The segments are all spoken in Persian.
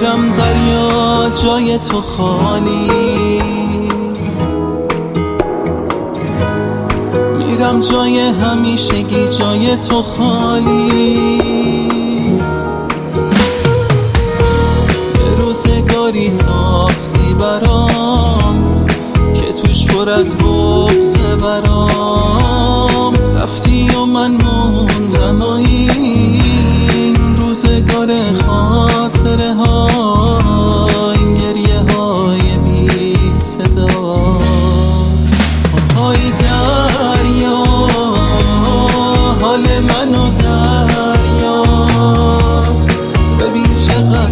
میرم دریا جای تو خالی، میرم جای همیشگی جای تو خالی. یه روزگاری ساختی برام که توش پر از بغض برام، رفتی و من موندم و این روزگار خاطره ها، این گریه های بی صدا. آهای دریا حال منو دریا، ببین چقدر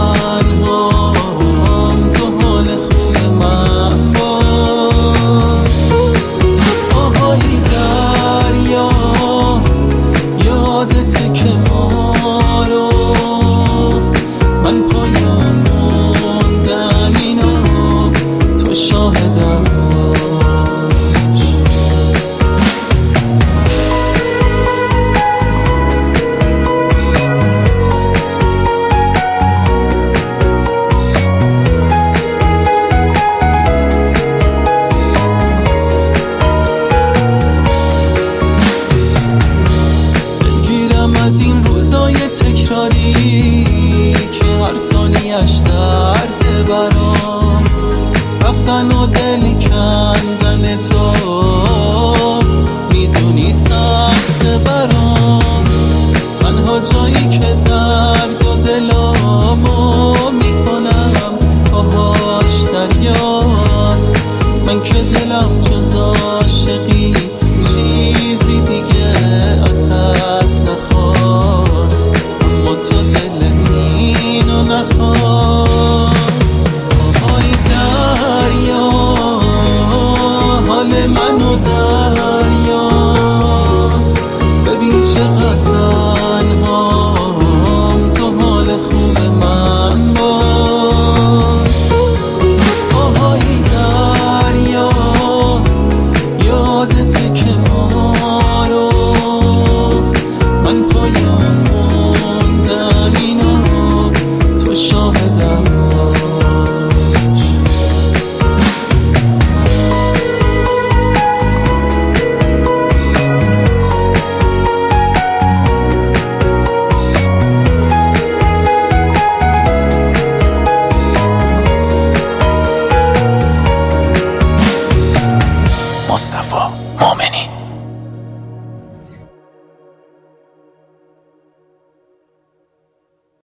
تنهام، تو حال خوب من باش. آهای دریا یادته که ما رو من پایان موندم، اینو تو شاهدم باش. از این روزای تکراری که هر ثانیه‌اش درده برام، رفتن و دل کندن تو میدونی سخت برام. تنها جایی که